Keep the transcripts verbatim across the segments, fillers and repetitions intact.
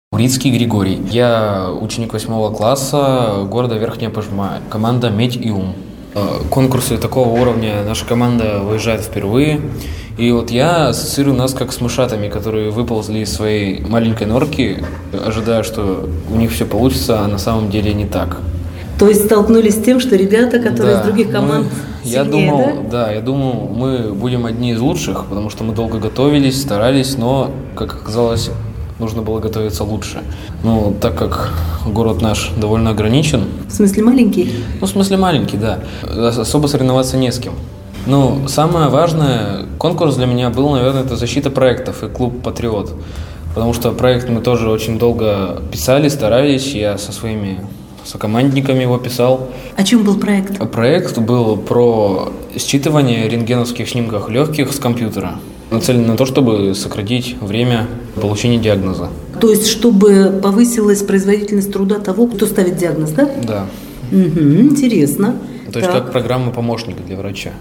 Урицкий Григорий. Я ученик восьмого класса города Верхняя Пышма. Команда «Медь и ум». Конкурсы такого уровня наша команда выезжает впервые. И вот я ассоциирую нас как с мышатами, которые выползли из своей маленькой норки, ожидая, что у них все получится, а на самом деле не так. То есть столкнулись с тем, что ребята, которые Да, из других команд мы, сильнее, я думал, да? да, я думал, мы будем одни из лучших, потому что мы долго готовились, старались, но, как оказалось, нужно было готовиться лучше. Ну, так как город наш довольно ограничен. В смысле маленький? Ну, в смысле маленький, да. Особо соревноваться не с кем. Ну, самое важное, конкурс для меня был, наверное, это защита проектов и клуб «Патриот». Потому что проект мы тоже очень долго писали, старались, я со своими сокомандниками его писал. О чем был проект? Проект был про считывание рентгеновских снимков легких с компьютера. Нацелен на то, чтобы сократить время получения диагноза. То есть, чтобы повысилась производительность труда того, кто ставит диагноз, да? Да. Угу, интересно. То есть, Так. как программа-помощник для врача.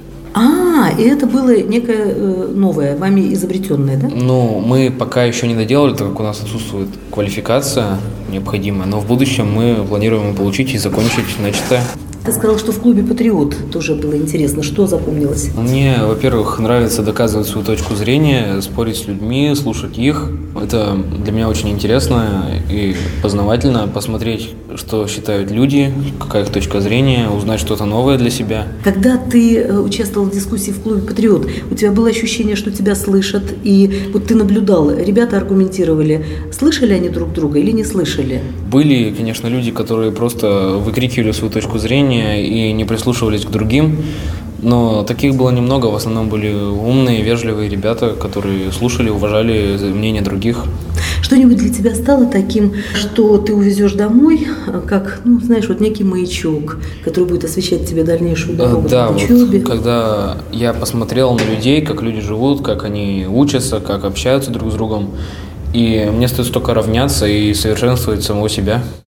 А, и это было некое э, новое, вами изобретенное, да? Ну, мы пока еще не доделали, так как у нас отсутствует квалификация необходимая, но в будущем мы планируем получить и закончить начатое. Ты сказал, что в клубе «Патриот» тоже было интересно. Что запомнилось? Мне, во-первых, нравится доказывать свою точку зрения, спорить с людьми, слушать их. Это для меня очень интересно и познавательно посмотреть, что считают люди, какая их точка зрения, узнать что-то новое для себя. Когда ты участвовал в дискуссии в клубе «Патриот», у тебя было ощущение, что тебя слышат, и вот ты наблюдал, ребята аргументировали, слышали они друг друга или не слышали? Были, конечно, люди, которые просто выкрикивали свою точку зрения и не прислушивались к другим, но таких было немного, в основном были умные, вежливые ребята, которые слушали, уважали мнение других. Что-нибудь для тебя стало таким, что ты увезешь домой, как, ну, знаешь, вот некий маячок, который будет освещать тебе дальнейшую дорогу Да, в учебе? вот, когда я посмотрел на людей, как люди живут, как они учатся, как общаются друг с другом, и мне остается только равняться и совершенствовать самого себя.